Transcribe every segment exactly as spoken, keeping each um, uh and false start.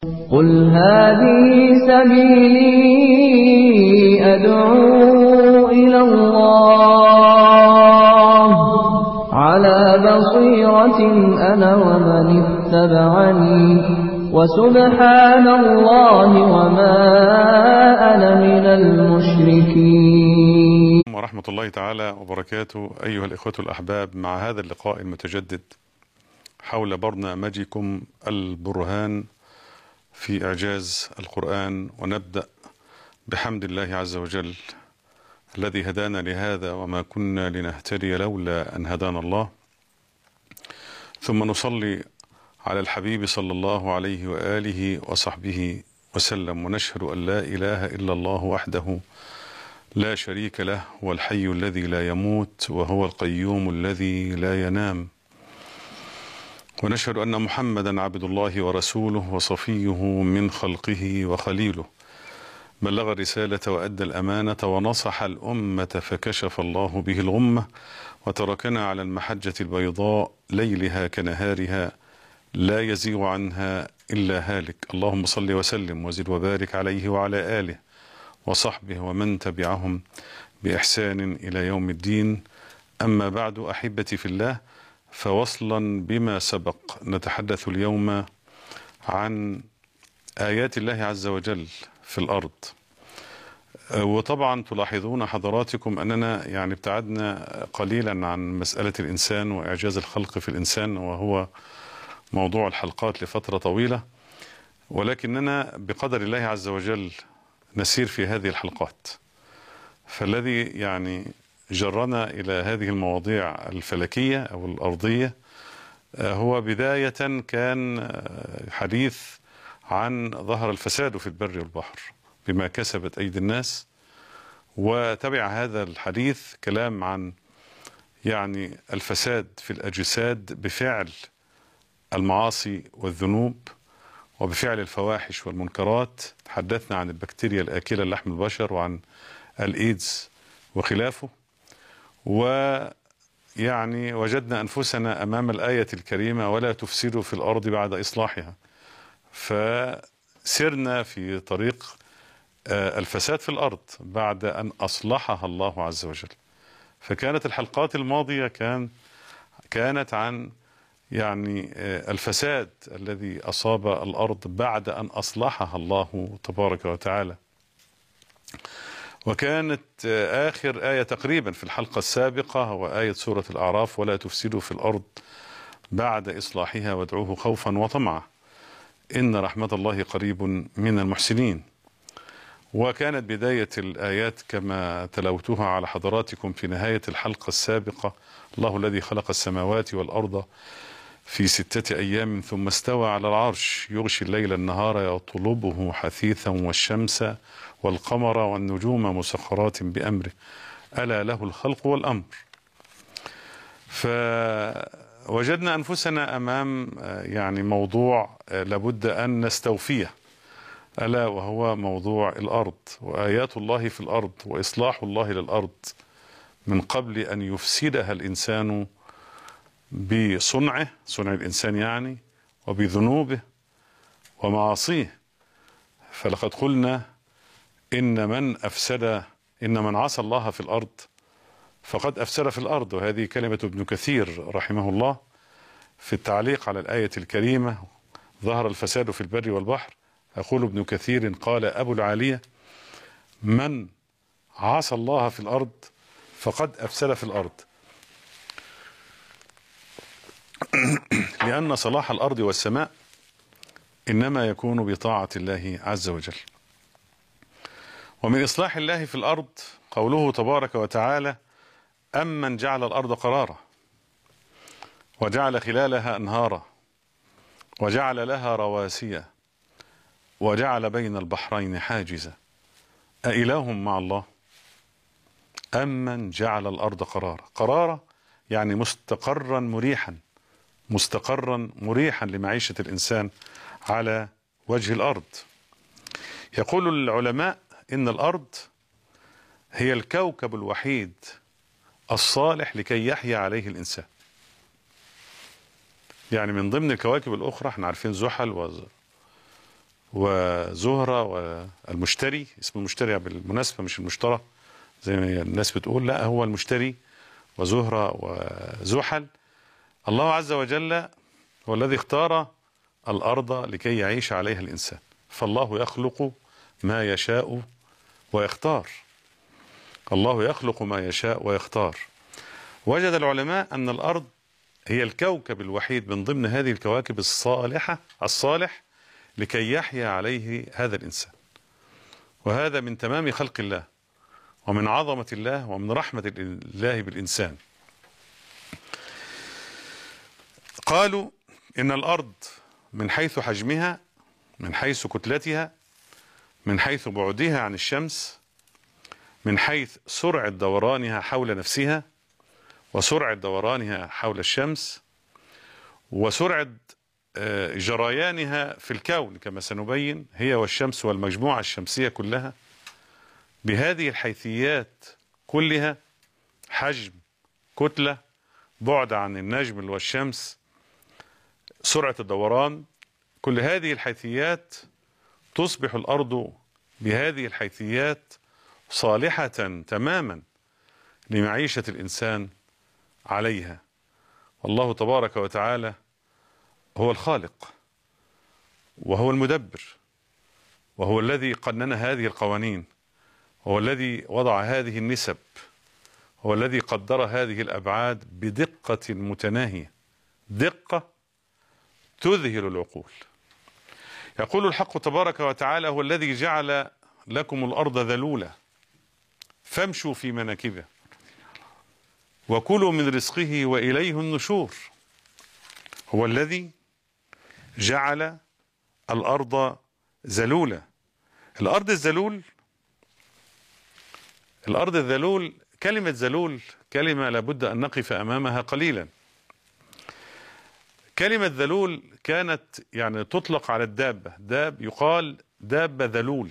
قل هذه سبيلي أدعو إلى الله على بصيرة أنا ومن اتبعني وسبحان الله وما أنا من المشركين. ورحمة الله تعالى وبركاته. أيها الإخوة الأحباب، مع هذا اللقاء المتجدد حول برنامجكم البرهان في إعجاز القرآن، ونبدأ بحمد الله عز وجل الذي هدانا لهذا وما كنا لنهتدي لولا أن هدانا الله، ثم نصلي على الحبيب صلى الله عليه وآله وصحبه وسلم، ونشهد أن لا إله إلا الله وحده لا شريك له، والحي الذي لا يموت وهو القيوم الذي لا ينام، ونشهد أن محمدا عبد الله ورسوله وصفيه من خلقه وخليله، بلغ الرسالة وأدى الأمانة ونصح الأمة فكشف الله به الغمة، وتركنا على المحجة البيضاء ليلها كنهارها لا يزيغ عنها إلا هالك. اللهم صل وسلم وزد وبارك عليه وعلى آله وصحبه ومن تبعهم بإحسان إلى يوم الدين. أما بعد، أحبتي في الله، فوصلا بما سبق نتحدث اليوم عن آيات الله عز وجل في الأرض. وطبعا تلاحظون حضراتكم أننا يعني ابتعدنا قليلا عن مسألة الإنسان وإعجاز الخلق في الإنسان، وهو موضوع الحلقات لفترة طويلة، ولكننا بقدر الله عز وجل نسير في هذه الحلقات. فالذي يعني جرنا إلى هذه المواضيع الفلكية أو الأرضية هو بداية كان حديث عن ظهر الفساد في البر والبحر بما كسبت أيدي الناس، وتبع هذا الحديث كلام عن يعني الفساد في الأجساد بفعل المعاصي والذنوب وبفعل الفواحش والمنكرات. تحدثنا عن البكتيريا الآكلة لحم البشر وعن الإيدز وخلافه، ويعني وجدنا أنفسنا أمام الآية الكريمة ولا تفسدوا في الأرض بعد إصلاحها، فسرنا في طريق الفساد في الأرض بعد أن أصلحها الله عز وجل. فكانت الحلقات الماضية كان كانت عن يعني الفساد الذي أصاب الأرض بعد أن أصلحها الله تبارك وتعالى. وكانت آخر آية تقريبا في الحلقة السابقة هو آية سورة الأعراف: ولا تفسدوا في الأرض بعد إصلاحها وادعوه خوفا وطمعا إن رحمة الله قريب من المحسنين. وكانت بداية الآيات كما تلوتها على حضراتكم في نهاية الحلقة السابقة: الله الذي خلق السماوات والأرض في ستة أيام ثم استوى على العرش يغشي الليل النهار يطلبه حثيثا والشمس والقمر والنجوم مسخرات بأمره ألا له الخلق والأمر. فوجدنا أنفسنا أمام يعني موضوع لابد أن نستوفيه، ألا وهو موضوع الأرض وآيات الله في الأرض وإصلاح الله للأرض من قبل أن يفسدها الإنسان بصنعه، صنع الإنسان يعني، وبذنوبه ومعاصيه. فلقد قلنا إن من أفسد إن من عصى الله في الأرض فقد أفسد في الأرض، وهذه كلمة ابن كثير رحمه الله في التعليق على الآية الكريمة: ظهر الفساد في البر والبحر. يقول ابن كثير: قال أبو العالية: من عصى الله في الأرض فقد أفسد في الأرض، لأن صلاح الأرض والسماء إنما يكون بطاعة الله عز وجل. ومن إصلاح الله في الأرض قوله تبارك وتعالى: أمن جعل الأرض قرارا وجعل خلالها أنهارا وجعل لها رواسي وجعل بين البحرين حاجزا أإله مع الله أمن جعل الأرض قرارا. قرارا يعني مستقرا مريحا، مستقرا مريحا لمعيشة الإنسان على وجه الأرض. يقول العلماء إن الأرض هي الكوكب الوحيد الصالح لكي يحيا عليه الإنسان. يعني من ضمن الكواكب الأخرى احنا عارفين زحل وزهرة والمشتري، اسم المشتري بالمناسبة مش المشترى زي ما الناس بتقول، لا هو المشتري وزهرة وزحل. الله عز وجل هو الذي اختار الأرض لكي يعيش عليها الإنسان، فالله يخلق ما يشاء ويختار. الله يخلق ما يشاء ويختار. وجد العلماء أن الأرض هي الكوكب الوحيد من ضمن هذه الكواكب الصالحة الصالح لكي يحيا عليه هذا الإنسان، وهذا من تمام خلق الله ومن عظمة الله ومن رحمة الله بالإنسان. قالوا إن الأرض من حيث حجمها، من حيث كتلتها، من حيث بعدها عن الشمس، من حيث سرعة دورانها حول نفسها، وسرعة دورانها حول الشمس، وسرعة جريانها في الكون كما سنبين، هي والشمس والمجموعة الشمسية كلها، بهذه الحيثيات كلها، حجم، كتلة، بعد عن النجم والشمس، سرعة الدوران، كل هذه الحيثيات تصبح الأرض بهذه الحيثيات صالحة تماما لمعيشة الإنسان عليها. والله تبارك وتعالى هو الخالق وهو المدبر، وهو الذي قنن هذه القوانين، هو الذي وضع هذه النسب، هو الذي قدر هذه الأبعاد بدقة متناهية، دقة تذهل العقول. يقول الحق تبارك وتعالى: هو الذي جعل لكم الأرض ذلولة فامشوا في مناكبها وكلوا من رزقه وإليه النشور. هو الذي جعل الأرض ذلولة. الأرض الذلول، الأرض الذلول، كلمة ذلول كلمة لابد أن نقف أمامها قليلا. كلمة ذلول كانت يعني تطلق على الدابة، داب يقال دابة ذلول.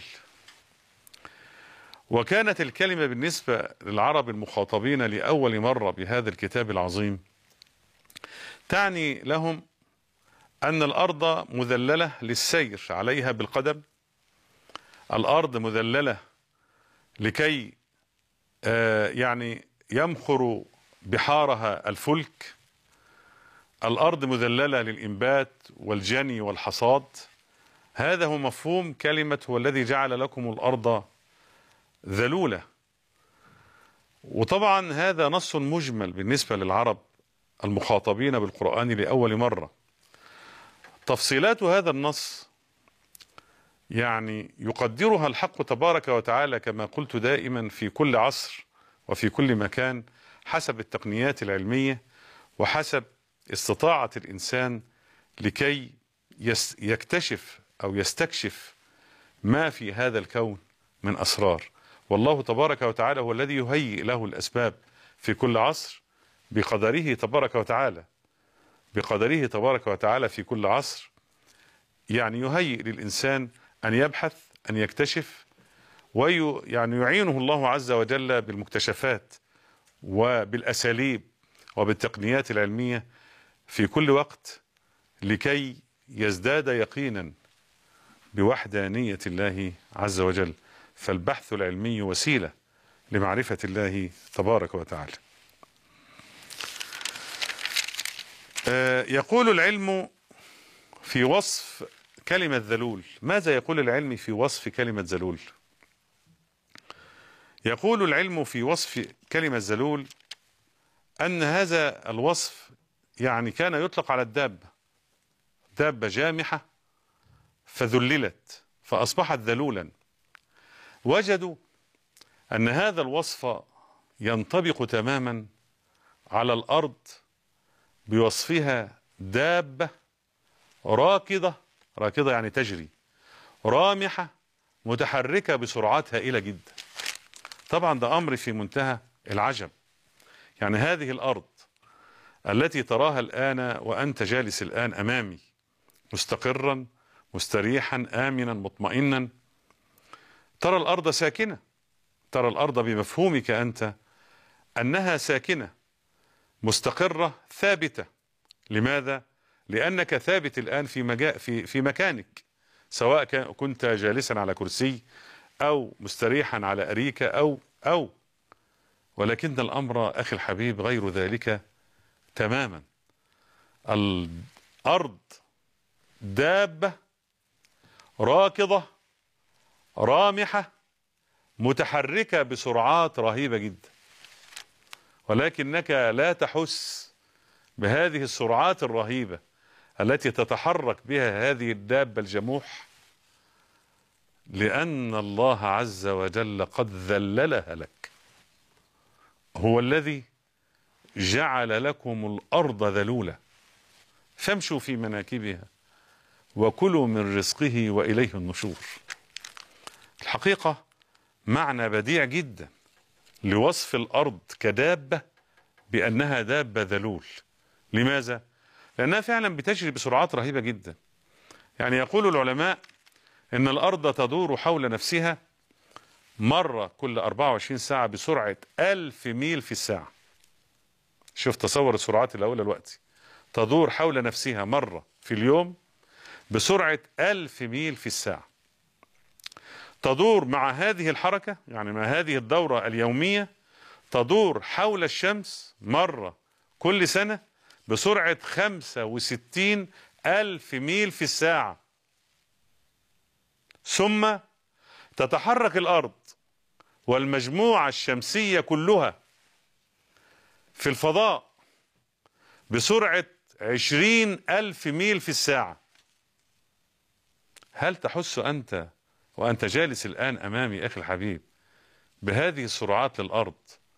وكانت الكلمة بالنسبة للعرب المخاطبين لأول مرة بهذا الكتاب العظيم تعني لهم أن الأرض مذللة للسير عليها بالقدم، الأرض مذللة لكي آه يعني يمخر بحارها الفلك، الأرض مذللة للإنبات والجني والحصاد. هذا هو مفهوم كلمة هو الذي جعل لكم الأرض ذلولة. وطبعا هذا نص مجمل بالنسبة للعرب المخاطبين بالقرآن لأول مرة. تفصيلات هذا النص يعني يقدرها الحق تبارك وتعالى كما قلت دائما في كل عصر وفي كل مكان حسب التقنيات العلمية وحسب استطاعة الإنسان لكي يكتشف أو يستكشف ما في هذا الكون من أسرار. والله تبارك وتعالى هو الذي يهيئ له الأسباب في كل عصر بقدره تبارك وتعالى، بقدره تبارك وتعالى في كل عصر، يعني يهيئ للإنسان أن يبحث، أن يكتشف، ويعني يعينه الله عز وجل بالمكتشفات وبالأساليب وبالتقنيات العلمية في كل وقت لكي يزداد يقينا بوحدانية الله عز وجل. فالبحث العلمي وسيلة لمعرفة الله تبارك وتعالى. يقول العلم في وصف كلمة ذلول. ماذا يقول العلم في وصف كلمة ذلول؟ يقول العلم في وصف كلمة ذلول أن هذا الوصف يعني كان يطلق على الدابة، دابة جامحة فذللت فأصبحت ذلولا. وجدوا أن هذا الوصف ينطبق تماما على الأرض بوصفها دابة راكضة، راكضة يعني تجري، رامحة متحركة بسرعات هائلة جدا. طبعا ده أمر في منتهى العجب. يعني هذه الأرض التي تراها الآن وأنت جالس الآن أمامي مستقرا مستريحا آمنا مطمئنا، ترى الأرض ساكنة، ترى الأرض بمفهومك أنت أنها ساكنة مستقرة ثابتة. لماذا؟ لأنك ثابت الآن في, مجا في, في مكانك، سواء كنت جالسا على كرسي أو مستريحا على أريكة أو أو ولكن الأمر أخي الحبيب غير ذلك تماما. الأرض دابة راكضة رامحة متحركة بسرعات رهيبة جدا، ولكنك لا تحس بهذه السرعات الرهيبة التي تتحرك بها هذه الدابة الجموح، لأن الله عز وجل قد ذللها لك. هو الذي جعل لكم الأرض ذلولة فامشوا في مناكبها وكلوا من رزقه وإليه النشور. الحقيقة معنى بديع جدا لوصف الأرض كدابة بأنها دابة ذلول. لماذا؟ لأنها فعلا بتجري بسرعات رهيبة جدا. يعني يقول العلماء إن الأرض تدور حول نفسها مرة كل أربعة وعشرين ساعة بسرعة ألف ميل في الساعة. شوف تصور السرعات الأولى الوقت، تدور حول نفسها مرة في اليوم بسرعة ألف ميل في الساعة. تدور مع هذه الحركة، يعني مع هذه الدورة اليومية، تدور حول الشمس مرة كل سنة بسرعة خمسة وستين ألف ميل في الساعة. ثم تتحرك الأرض والمجموعة الشمسية كلها في الفضاء بسرعة عشرين ألف ميل في الساعة. هل تحس أنت وأنت جالس الآن أمامي أخي الحبيب بهذه السرعات للأرض،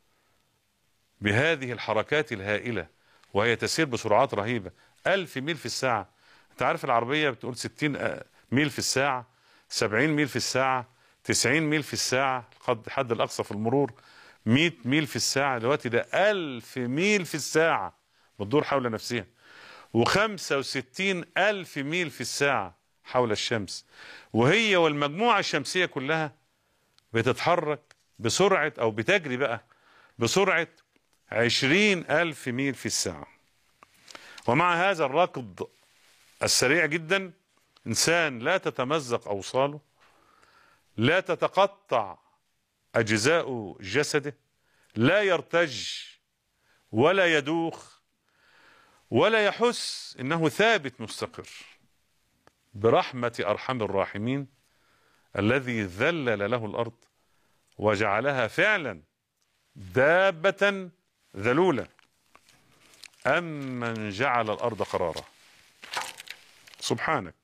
بهذه الحركات الهائلة وهي تسير بسرعات رهيبة؟ ألف ميل في الساعة. أنت عارف العربية بتقول ستين ميل في الساعة، سبعين ميل في الساعة، تسعين ميل في الساعة، قد حد الأقصى في المرور مئة ميل في الساعة. دلوقتي ده ألف ميل في الساعة بتدور حول نفسها، وخمسة وستين ألف ميل في الساعة حول الشمس، وهي والمجموعة الشمسية كلها بتتحرك بسرعة أو بتجري بقى بسرعة عشرين ألف ميل في الساعة. ومع هذا الركض السريع جدا إنسان لا تتمزق أوصاله، لا تتقطع أجزاء جسده، لا يرتج ولا يدوخ ولا يحس إنه ثابت مستقر، برحمة أرحم الراحمين الذي ذلل له الأرض وجعلها فعلا دابة ذلولة. أمن جعل الأرض قرارا. سبحانك.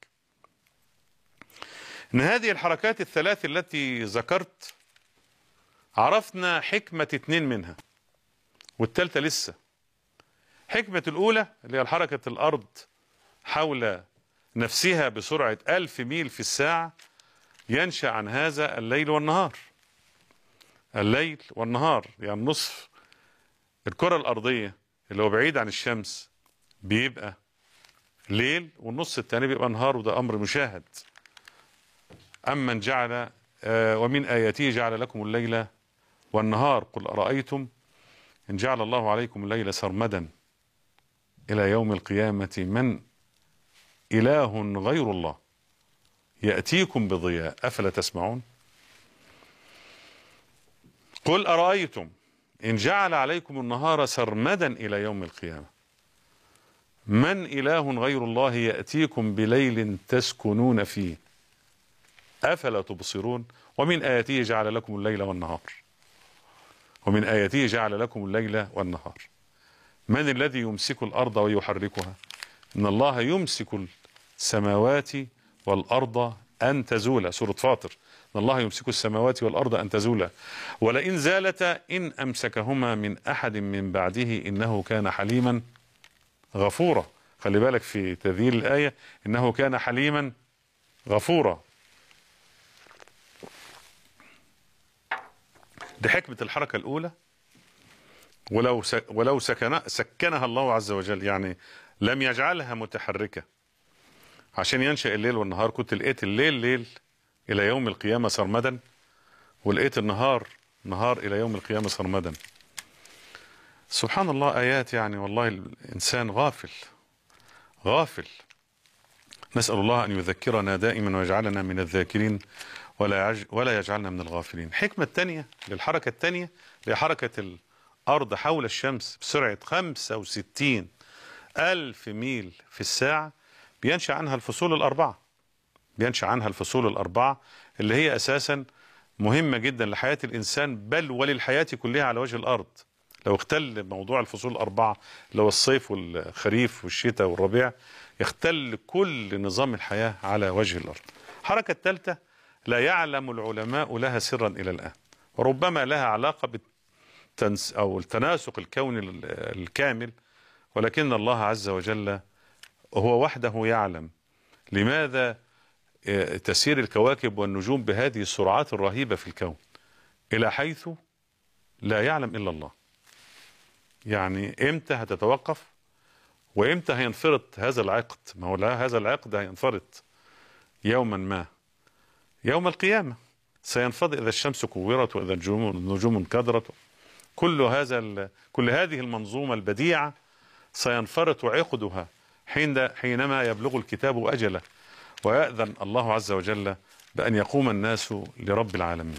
إن هذه الحركات الثلاث التي ذكرت عرفنا حكمة اتنين منها، والثالثة لسه. حكمة الأولى اللي هي حركة الأرض حول نفسها بسرعة ألف ميل في الساعة، ينشأ عن هذا الليل والنهار. الليل والنهار يعني نصف الكرة الأرضية اللي هو بعيد عن الشمس بيبقى ليل، والنص الثاني بيبقى نهار، وده أمر مشاهد. أمن جعل آه ومن آياته جعل لكم الليل والنهار قل أرأيتم إن جعل الله عليكم الليل سرمدا إلى يوم القيامة من إله غير الله يأتيكم بضياء أفلا تسمعون. قل أرأيتم إن جعل عليكم النهار سرمدا إلى يوم القيامة من إله غير الله يأتيكم بليل تسكنون فيه أفلا تبصرون. ومن آياته جعل لكم الليل والنهار ومن آياته جعل لكم الليل والنهار. من الذي يمسك الأرض ويحركها؟ إن الله يمسك السماوات والأرض أن تزولا. سورة فاطر. إن الله يمسك السماوات والأرض أن تزولا ولئن زالتا إن أمسكهما من أحد من بعده إنه كان حليما غفورا. خلي بالك في تذييل الآية، إنه كان حليما غفورا. دي حكمة الحركة الأولى. ولو ولو سكن سكنها الله عز وجل، يعني لم يجعلها متحركة عشان ينشأ الليل والنهار، كنت لقيت الليل ليل إلى يوم القيامة سرمدا، ولقيت النهار نهار إلى يوم القيامة سرمدا. سبحان الله، آيات يعني والله الإنسان غافل غافل. نسأل الله أن يذكرنا دائما ويجعلنا من الذاكرين ولا يج... ولا يجعلنا من الغافلين. الحكمة الثانية للحركة الثانية لحركة الأرض حول الشمس بسرعة خمسة وستين ألف ميل في الساعة بينشأ عنها الفصول الأربعة بينشأ عنها الفصول الأربعة اللي هي أساسا مهمة جدا لحياة الإنسان بل وللحياة كلها على وجه الأرض. لو اختل موضوع الفصول الأربعة اللي هو الصيف والخريف والشتاء والربيع يختل كل نظام الحياة على وجه الأرض. الحركة الثالثة لا يعلم العلماء لها سرا إلى الآن، وربما لها علاقة بالتنس أو التناسق الكوني الكامل، ولكن الله عز وجل هو وحده يعلم لماذا تسير الكواكب والنجوم بهذه السرعات الرهيبة في الكون إلى حيث لا يعلم إلا الله. يعني إمتى هتتوقف وإمتى هينفرط هذا العقد؟ ما هو هذا العقد هينفرط يوما ما، يوم القيامة سينفض إذا الشمس كورت وإذا النجوم انكدرت. كل هذا كل هذه المنظومة البديعة سينفرط عقدها حين حينما يبلغ الكتاب أجله ويأذن الله عز وجل بأن يقوم الناس لرب العالمين.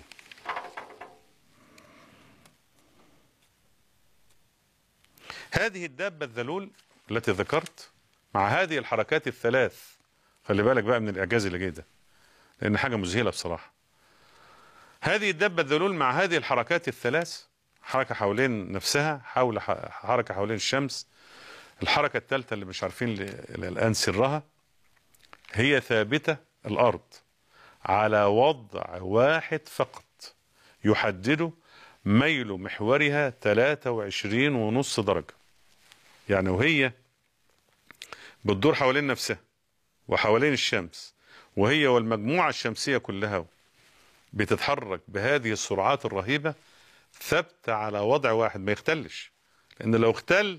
هذه الدابة الذلول التي ذكرت مع هذه الحركات الثلاث، خلي بالك بقى من الإعجاز اللي جاي ده لأن حاجة مذهلة بصراحة. هذه الدابة الذلول مع هذه الحركات الثلاث، حركة حوالين نفسها، حول حركة حوالين الشمس، الحركة الثالثة اللي مش عارفين الآن سرها، هي ثابتة الأرض على وضع واحد فقط يحدده ميل محورها ثلاثة وعشرين ونص درجة. يعني وهي بتدور حوالين نفسها وحوالين الشمس وهي والمجموعة الشمسية كلها بتتحرك بهذه السرعات الرهيبة ثابتة على وضع واحد ما يختلش، لأن لو اختل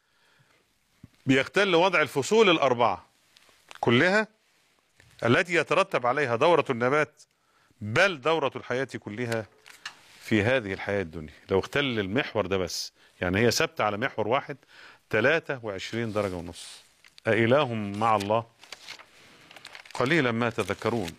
بيختل وضع الفصول الأربعة كلها التي يترتب عليها دورة النبات بل دورة الحياة كلها في هذه الحياة الدنيا. لو اختل المحور ده بس، يعني هي ثابتة على محور واحد ثلاثة وعشرين درجة ونص. أإله مع الله قليلا ما تذكرون.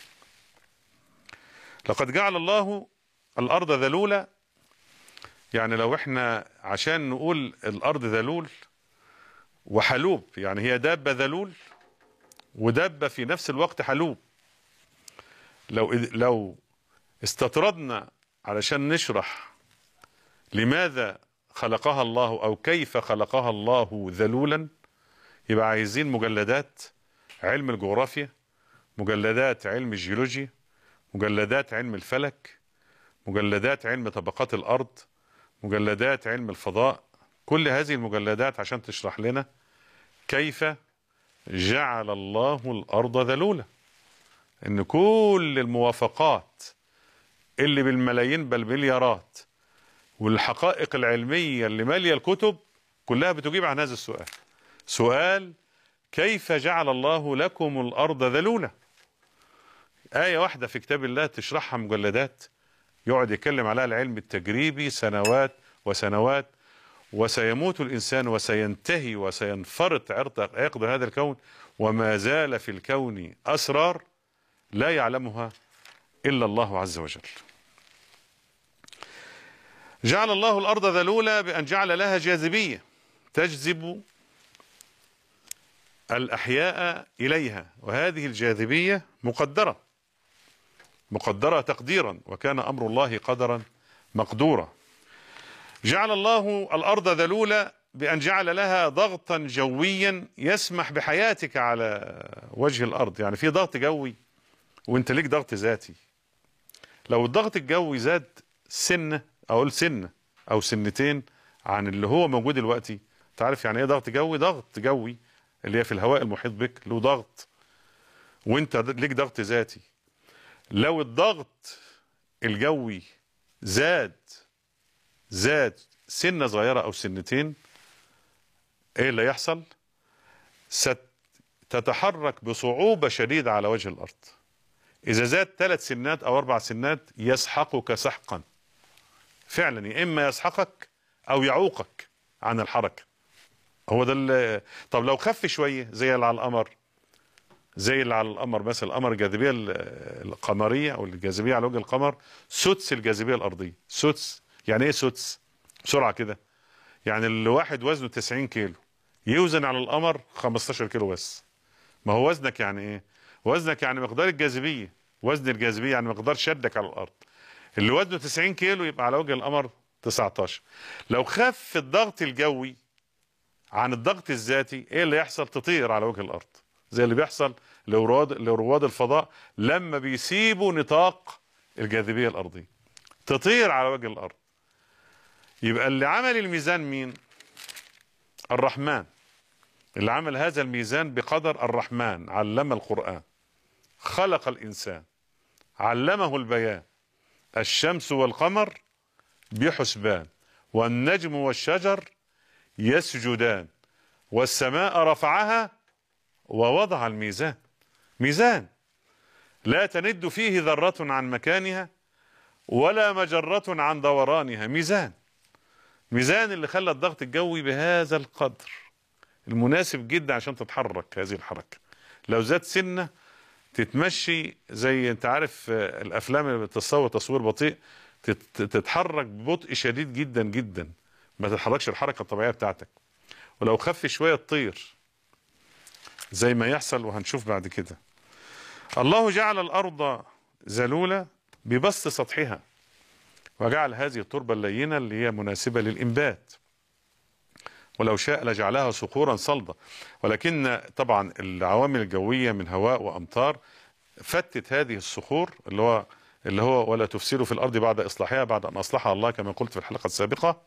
لقد جعل الله الأرض ذلولة، يعني لو احنا عشان نقول الأرض ذلول وحلوب، يعني هي دابة ذلول ودابة في نفس الوقت حلوب. لو لو استطردنا علشان نشرح لماذا خلقها الله أو كيف خلقها الله ذلولا، يبقى عايزين مجلدات علم الجغرافيا، مجلدات علم الجيولوجيا، مجلدات علم الفلك، مجلدات علم طبقات الأرض، مجلدات علم الفضاء، كل هذه المجلدات عشان تشرح لنا كيف جعل الله الأرض ذلولة. إن كل الموافقات اللي بالملايين بل مليارات والحقائق العلمية اللي مالية الكتب كلها بتجيب عن هذا السؤال، سؤال كيف جعل الله لكم الأرض ذلولة. آية واحدة في كتاب الله تشرحها مجلدات يقعد يتكلم عليها العلم التجريبي سنوات وسنوات، وسيموت الإنسان وسينتهي وسينفرط عقد هذا الكون، وما زال في الكون أسرار لا يعلمها إلا الله عز وجل. جعل الله الأرض ذلولة بأن جعل لها جاذبية تجذب الأحياء إليها، وهذه الجاذبية مقدرة مقدرة تقديرا، وكان أمر الله قدرا مقدورا. جعل الله الأرض ذلولة بأن جعل لها ضغطا جويا يسمح بحياتك على وجه الأرض. يعني في ضغط جوي وانت ليك ضغط ذاتي. لو الضغط الجوي زاد سنة، أقول سنة أو سنتين عن اللي هو موجود دلوقتي، تعرف يعني ايه ضغط جوي؟ ضغط جوي اللي هي في الهواء المحيط بك له ضغط وانت ليك ضغط ذاتي. لو الضغط الجوي زاد زاد سنة صغيرة أو سنتين، ايه اللي يحصل؟ ستتحرك بصعوبة شديدة على وجه الأرض. إذا زاد ثلاث سنات أو أربع سنات يسحقك سحقا فعلا، يا إما يسحقك أو يعوقك عن الحركة. هو ده. طب لو خف شوية زي اللي على القمر زي اللي على القمر مثلا. القمر الجاذبيه القمريه او الجاذبيه على وجه القمر سدس الجاذبيه الارضيه. سدس يعني ايه سدس؟ بسرعه كده، يعني الواحد وزنه تسعين كيلو يوزن على القمر خمستاشر كيلو بس. ما هو وزنك يعني ايه؟ وزنك يعني مقدار الجاذبيه، وزن الجاذبيه يعني مقدار شدك على الارض. اللي وزنه تسعين كيلو يبقى على وجه القمر تسعتاشر. لو خف الضغط الجوي عن الضغط الذاتي ايه اللي يحصل؟ تطير على وجه الارض، زي اللي بيحصل لرواد لرواد الفضاء لما بيسيبوا نطاق الجاذبيه الارضيه، تطير على وجه الارض. يبقى اللي عمل الميزان مين؟ الرحمن. اللي عمل هذا الميزان بقدر الرحمن. علم القرآن، خلق الإنسان، علمه البيان. الشمس والقمر بحسبان، والنجم والشجر يسجدان، والسماء رفعها ووضع الميزان. ميزان لا تند فيه ذرة عن مكانها ولا مجرة عن دورانها. ميزان ميزان اللي خلى الضغط الجوي بهذا القدر المناسب جدا عشان تتحرك هذه الحركة. لو زاد سنة تتمشي زي انت عارف الافلام اللي بتصور تصوير بطيء، تتحرك ببطء شديد جدا جدا، ما تتحركش الحركة الطبيعية بتاعتك. ولو خف شوية تطير زي ما يحصل وهنشوف بعد كده. الله جعل الارض ذلولة ببسط سطحها، وجعل هذه التربة اللينة اللي هي مناسبة للإنبات، ولو شاء لجعلها صخورا صلدة. ولكن طبعا العوامل الجوية من هواء وأمطار فتت هذه الصخور، اللي هو اللي هو ولا تفسدوا في الأرض بعد إصلاحها، بعد أن أصلحها الله كما قلت في الحلقة السابقة.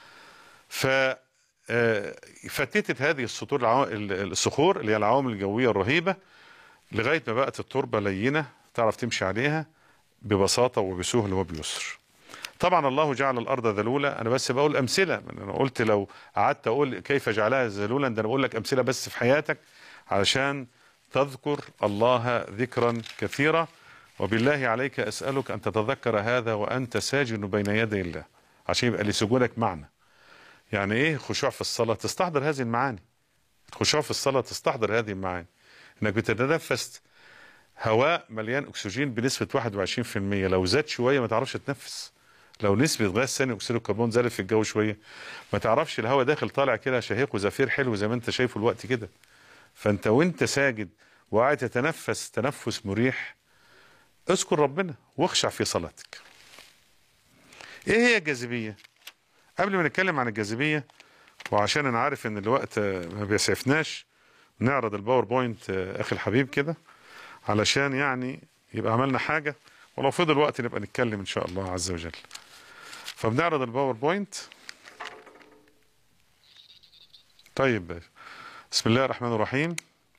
ففتتت هذه الصخور الصخور اللي هي العوامل الجوية الرهيبة لغاية ما بقت التربة لينة تعرف تمشي عليها ببساطة وبسهولة وبيسر. طبعا الله جعل الارض ذلوله، انا بس بقول امثله. انا قلت لو قعدت اقول كيف جعلها ذلولا، ده انا بقول لك امثله بس في حياتك علشان تذكر الله ذكرا كثيرا. وبالله عليك اسالك ان تتذكر هذا وانت ساجد بين يدي الله، عشان يبقى لسجودك معنى. يعني ايه خشوع في الصلاه؟ تستحضر هذه المعاني. خشوع في الصلاه تستحضر هذه المعاني، انك بتتنفس هواء مليان اكسجين بنسبه واحد وعشرين في المية، لو زاد شويه ما تعرفش تتنفس. لو نسبة غاز ثاني أكسيد الكربون زادت في الجو شوية ما تعرفش الهواء داخل طالع كده شهيق وزفير حلو زي ما أنت شايفه الوقت كده. فأنت وأنت ساجد وقاعد تتنفس تنفس مريح اذكر ربنا واخشع في صلاتك. إيه هي الجاذبية؟ قبل ما نتكلم عن الجاذبية، وعشان أنا عارف إن الوقت ما بيسعفناش، نعرض الباوربوينت أخي الحبيب كده علشان يعني يبقى عملنا حاجة، ولو فضل وقت نبقى نتكلم إن شاء الله عز وجل. فبنعرض الباوربوينت. طيب بسم الله الرحمن الرحيم.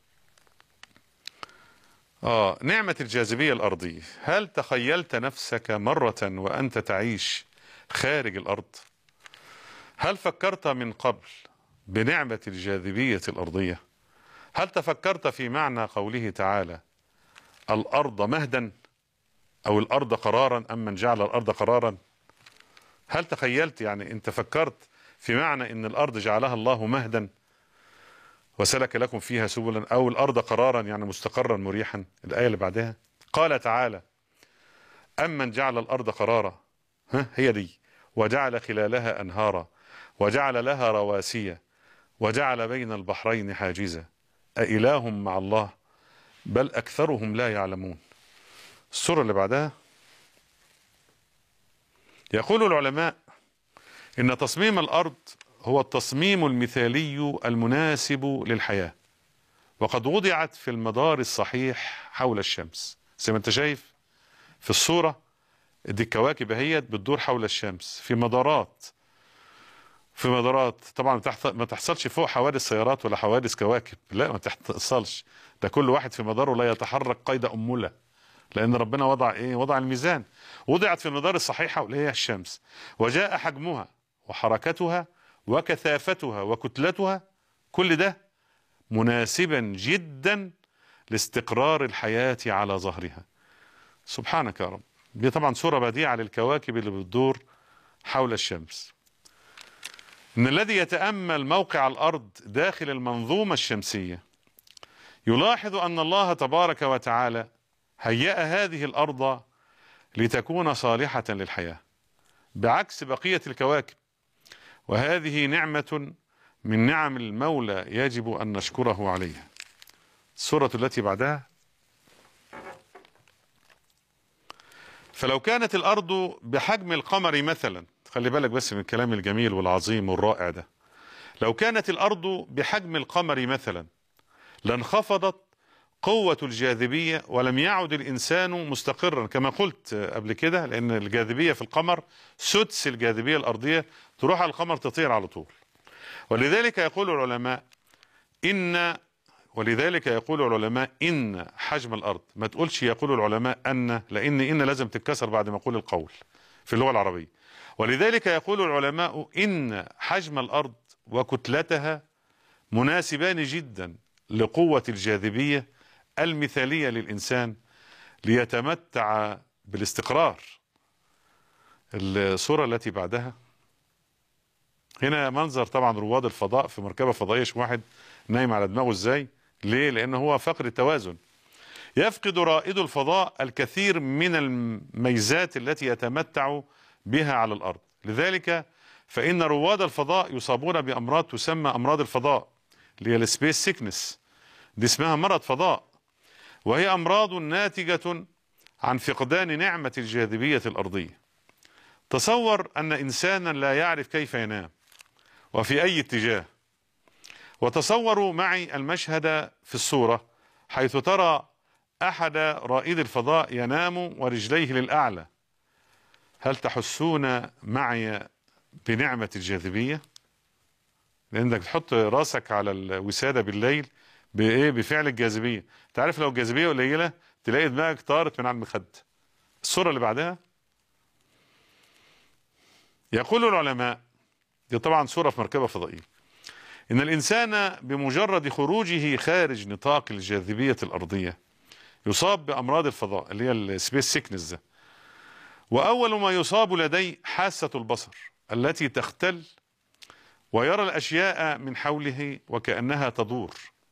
آه نعمة الجاذبية الأرضية. هل تخيلت نفسك مرة وأنت تعيش خارج الأرض؟ هل فكرت من قبل بنعمة الجاذبية الأرضية؟ هل تفكرت في معنى قوله تعالى الأرض مهدا أو الأرض قرارا أم من جعل الأرض قرارا؟ هل تخيلت يعني انت فكرت في معنى ان الارض جعلها الله مهدا وسلك لكم فيها سبلا، او الارض قرارا يعني مستقرا مريحا؟ الايه اللي بعدها قال تعالى امن جعل الارض قرارا، ها هي دي، وجعل خلالها انهارا وجعل لها رواسي وجعل بين البحرين حاجزا أإله مع الله بل اكثرهم لا يعلمون. السورة اللي بعدها يقول العلماء إن تصميم الأرض هو التصميم المثالي المناسب للحياة، وقد وضعت في المدار الصحيح حول الشمس. زي ما انت شايف في الصورة دي الكواكب اهيت بتدور حول الشمس في مدارات في مدارات طبعا ما تحصلش فوق حوادث سيارات ولا حوادث كواكب، لا ما تحصلش، ده كل واحد في مداره لا يتحرك قيد أمولة، لأن ربنا وضع إيه؟ وضع الميزان. وضعت في المدار الصحيحة واللي هي الشمس، وجاء حجمها وحركتها وكثافتها وكتلتها كل ده مناسبا جدا لاستقرار الحياة على ظهرها. سبحانك يا رب. دي طبعا صورة بديعة للكواكب اللي بتدور حول الشمس. إن الذي يتأمل موقع الأرض داخل المنظومة الشمسية يلاحظ أن الله تبارك وتعالى هيأ هذه الأرض لتكون صالحة للحياة بعكس بقية الكواكب، وهذه نعمة من نعم المولى يجب أن نشكره عليها. السورة التي بعدها: فلو كانت الأرض بحجم القمر مثلا، خلي بالك بس من الكلام الجميل والعظيم والرائع ده، لو كانت الأرض بحجم القمر مثلا لانخفضت قوة الجاذبية ولم يعد الإنسان مستقرا كما قلت قبل كده، لأن الجاذبية في القمر سدس الجاذبية الأرضية، تروح على القمر تطير على طول. ولذلك يقول العلماء إن ولذلك يقول العلماء إن حجم الأرض، ما تقولش يقول العلماء أن، لأن إن لازم تتكسر بعد ما يقول القول في اللغة العربية. ولذلك يقول العلماء إن حجم الأرض وكتلتها مناسبان جدا لقوة الجاذبية المثالية للإنسان ليتمتع بالاستقرار. الصورة التي بعدها هنا منظر طبعا رواد الفضاء في مركبة فضائية، شوف واحد نايم على دماغه ازاي. ليه؟ لأن هو فقد التوازن. يفقد رائد الفضاء الكثير من الميزات التي يتمتع بها على الأرض. لذلك فإن رواد الفضاء يصابون بأمراض تسمى أمراض الفضاء، اللي هي السبيس سيكنس، دي اسمها مرض فضاء، وهي أمراض ناتجة عن فقدان نعمة الجاذبية الأرضية. تصور أن إنسانا لا يعرف كيف ينام وفي أي اتجاه، وتصوروا معي المشهد في الصورة حيث ترى أحد رائد الفضاء ينام ورجليه للأعلى. هل تحسون معي بنعمة الجاذبية؟ لأنك تحط راسك على الوسادة بالليل بإيه؟ بفعل الجاذبية. تعرف لو الجاذبية قليلة تلاقي دماغك طارت من على المخد. الصورة اللي بعدها يقول العلماء، دي طبعا صورة في مركبة فضائية، إن الإنسان بمجرد خروجه خارج نطاق الجاذبية الأرضية يصاب بأمراض الفضاء اللي هي السبيس سيكنس ده. وأول ما يصاب لديه حاسة البصر التي تختل ويرى الأشياء من حوله وكأنها تدور،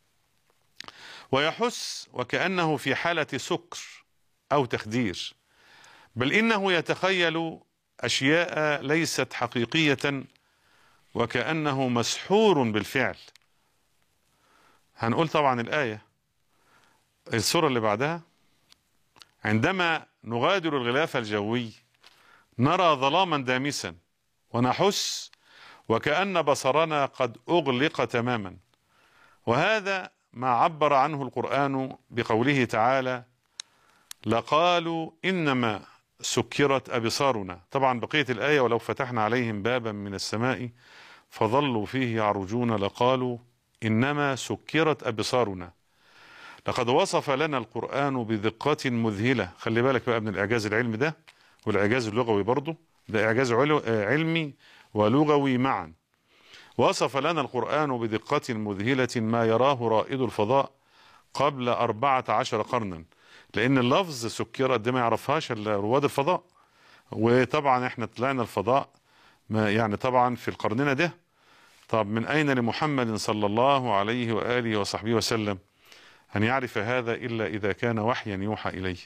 ويحس وكأنه في حالة سكر أو تخدير، بل إنه يتخيل أشياء ليست حقيقية وكأنه مسحور بالفعل. هنقول طبعا الآية السورة اللي بعدها: عندما نغادر الغلاف الجوي نرى ظلاما دامسا ونحس وكأن بصرنا قد أغلق تماما. وهذا ما عبر عنه القرآن بقوله تعالى: لقالوا إنما سكرت أبصارنا. طبعا بقية الآية: ولو فتحنا عليهم بابا من السماء فظلوا فيه يعرجون لقالوا إنما سكرت أبصارنا. لقد وصف لنا القرآن بدقة مذهلة. خلي بالك بقى من الإعجاز العلمي ده والإعجاز اللغوي برضه، ده إعجاز علمي ولغوي معا. وصف لنا القرآن بدقة مذهلة ما يراه رائد الفضاء قبل أربعة عشر قرنا، لأن اللفظ سكرت دي ما يعرفهاش إلا رواد الفضاء. وطبعا احنا طلعنا الفضاء ما يعني طبعا في القرننا ده. طب من أين لمحمد صلى الله عليه وآله وصحبه وسلم أن يعرف هذا إلا إذا كان وحيا يوحى إليه؟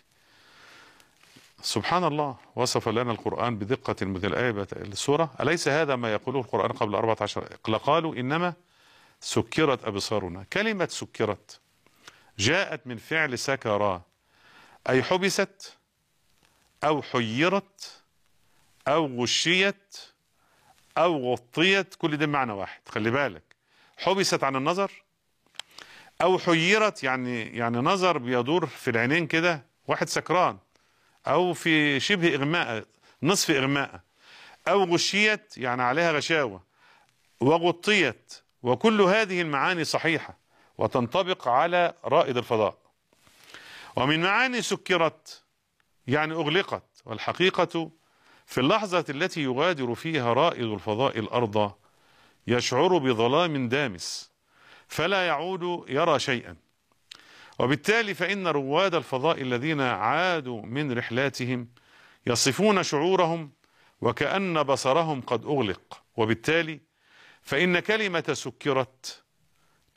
سبحان الله. وصف لنا القرآن بدقة مذهلة. السورة: أليس هذا ما يقوله القرآن قبل أربعة عشر؟ لقالوا إنما سكرت أبصارنا. كلمة سكرت جاءت من فعل سكرا، أي حبست أو حيرت أو غشيت أو غطيت، كل ده معنى واحد. خلي بالك، حبست عن النظر، أو حيرت يعني يعني نظر بيدور في العينين كده، واحد سكران، أو في شبه إغماء، نصف إغماء، أو غشيت يعني عليها غشاوة، وغطيت. وكل هذه المعاني صحيحة وتنطبق على رائد الفضاء. ومن معاني سكرت يعني أغلقت. والحقيقة في اللحظة التي يغادر فيها رائد الفضاء الأرض يشعر بظلام دامس فلا يعود يرى شيئا. وبالتالي فإن رواد الفضاء الذين عادوا من رحلاتهم يصفون شعورهم وكأن بصرهم قد أغلق. وبالتالي فإن كلمة سكرت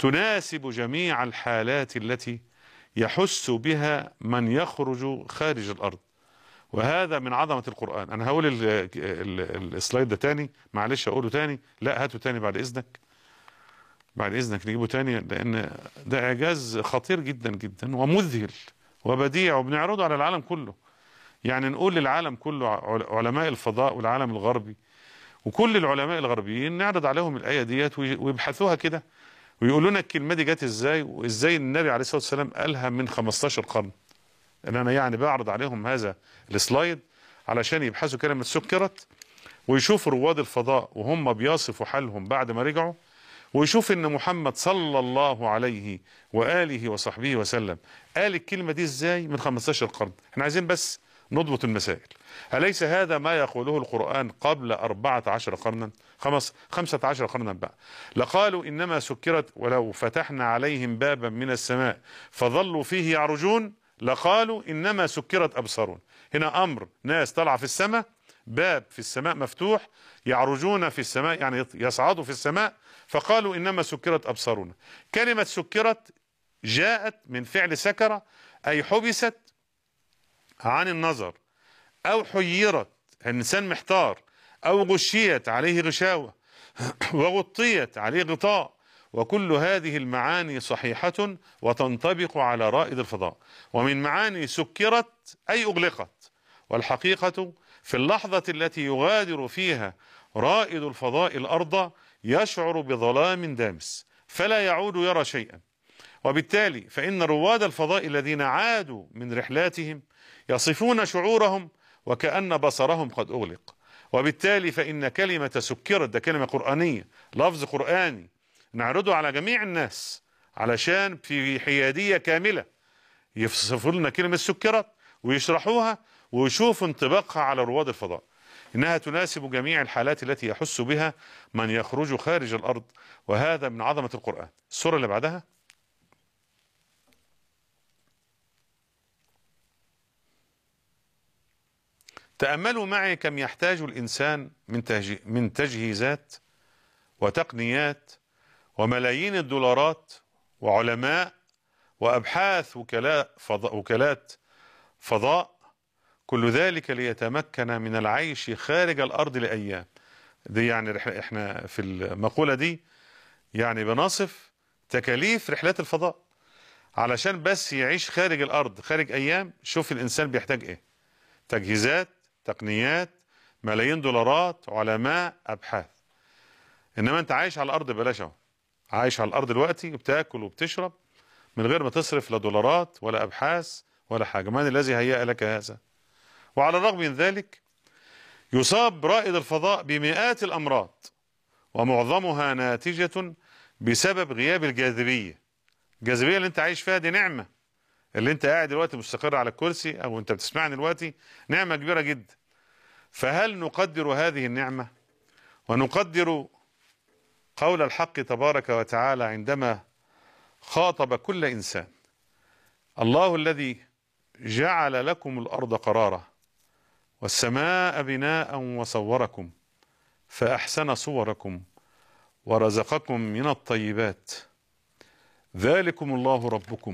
تناسب جميع الحالات التي يحس بها من يخرج خارج الأرض، وهذا من عظمة القرآن. أنا هقول السلايد ده تاني، معلش أقوله تاني، لا هاته تاني بعد إذنك، بعد إذنك نجيبه تاني، لأن ده إعجاز خطير جدا جدا ومذهل وبديع، وبنعرضه على العالم كله. يعني نقول للعالم كله، علماء الفضاء والعالم الغربي وكل العلماء الغربيين، نعرض عليهم الآية ديت ويبحثوها كده ويقولوا لنا الكلمة دي جت ازاي، وازاي النبي عليه الصلاة والسلام قالها من خمستاشر قرن. ان انا يعني بعرض عليهم هذا السلايد علشان يبحثوا كلمة سكرت، ويشوفوا رواد الفضاء وهم بيصفوا حالهم بعد ما رجعوا، ويشوف ان محمد صلى الله عليه وآله وصحبه وسلم قال الكلمة دي ازاي من خمستاشر قرن. احنا عايزين بس نضبط المسائل. أليس هذا ما يقوله القرآن قبل أربعة عشر قرنا، خمس خمسة عشر قرنا بقى؟ لقالوا إنما سكرت ولو فتحنا عليهم بابا من السماء فظلوا فيه يعرجون لقالوا إنما سكرت أبصارون. هنا أمر ناس طالعة في السماء، باب في السماء مفتوح، يعرجون في السماء يعني يصعدوا في السماء، فقالوا إنما سكرت أبصارون. كلمة سكرت جاءت من فعل سكر، أي حبست عن النظر، أو حيرت، الإنسان محتار، أو غشيت عليه غشاوة وغطيت عليه غطاء. وكل هذه المعاني صحيحة وتنطبق على رائد الفضاء. ومن معاني سكرت أي أغلقت. والحقيقة في اللحظة التي يغادر فيها رائد الفضاء الأرض يشعر بظلام دامس فلا يعود يرى شيئا. وبالتالي فإن رواد الفضاء الذين عادوا من رحلاتهم يصفون شعورهم وكأن بصرهم قد أغلق. وبالتالي فإن كلمة سكرت ده كلمة قرآنية، لفظ قرآني نعرضه على جميع الناس علشان في حيادية كاملة يفصفوا لنا كلمة سكرت ويشرحوها ويشوفوا انطباقها على رواد الفضاء. إنها تناسب جميع الحالات التي يحس بها من يخرج خارج الأرض، وهذا من عظمة القرآن. السورة اللي بعدها، تأملوا معي كم يحتاج الإنسان من من تجهيزات وتقنيات وملايين الدولارات وعلماء وأبحاث وكلاء فضاء وكالات فضاء، كل ذلك ليتمكن من العيش خارج الأرض لأيام. دي يعني احنا في المقولة دي يعني بنصف تكاليف رحلات الفضاء علشان بس يعيش خارج الأرض خارج أيام. شوف الإنسان بيحتاج إيه: تجهيزات، تقنيات، ملايين دولارات، علماء، أبحاث. إنما أنت عايش على الأرض بلاش أهو، عايش على الأرض دلوقتي وبتاكل وبتشرب من غير ما تصرف لا دولارات ولا أبحاث ولا حاجة. من الذي هيأ لك هذا؟ وعلى الرغم من ذلك يصاب رائد الفضاء بمئات الأمراض، ومعظمها ناتجة بسبب غياب الجاذبية. الجاذبية اللي أنت عايش فيها دي نعمة، اللي أنت قاعد دلوقتي مستقر على الكرسي أو أنت بتسمعني دلوقتي نعمة كبيرة جدا. فهل نقدر هذه النعمة ونقدر قول الحق تبارك وتعالى عندما خاطب كل إنسان: الله الذي جعل لكم الأرض قرارا والسماء بناء وصوركم فأحسن صوركم ورزقكم من الطيبات ذلكم الله ربكم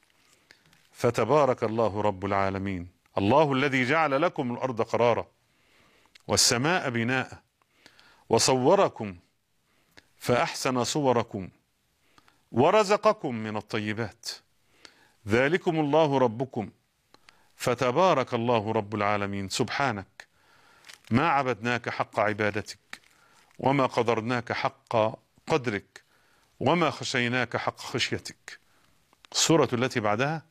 فتبارك الله رب العالمين. الله الذي جعل لكم الأرض قرارا والسماء بناء وصوركم فأحسن صوركم ورزقكم من الطيبات ذلكم الله ربكم فتبارك الله رب العالمين. سبحانك ما عبدناك حق عبادتك وما قدرناك حق قدرك وما خشيناك حق خشيتك. السورة التي بعدها: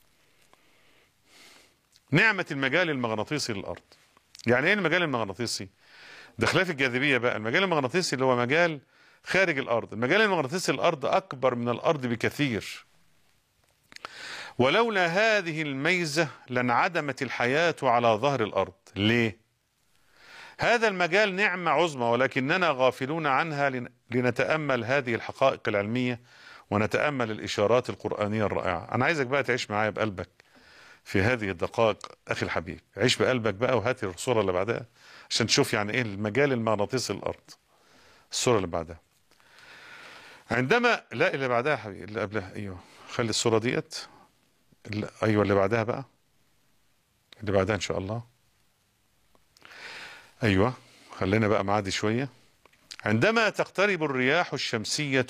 نعمة المجال المغناطيسي للأرض. يعني ايه المجال المغناطيسي؟ ده خلاف الجاذبية بقى. المجال المغناطيسي اللي هو مجال خارج الأرض. المجال المغناطيسي للأرض أكبر من الأرض بكثير، ولولا هذه الميزة لانعدمت الحياة على ظهر الأرض. ليه؟ هذا المجال نعمة عظمى ولكننا غافلون عنها لنتأمل هذه الحقائق العلمية ونتأمل الإشارات القرآنية الرائعة. أنا عايزك بقى تعيش معايا بقلبك في هذه الدقائق أخي الحبيب. عيش بقلبك بقى وهات الصورة اللي بعدها عشان تشوف يعني إيه المجال المغناطيسي للأرض. الصورة اللي بعدها: عندما لا اللي بعدها يا حبيبي، اللي قبلها. ايوه خلي الصورة ديت. ايوه اللي بعدها بقى، اللي بعدها ان شاء الله. ايوه خلينا بقى معادي شوية. عندما تقترب الرياح الشمسية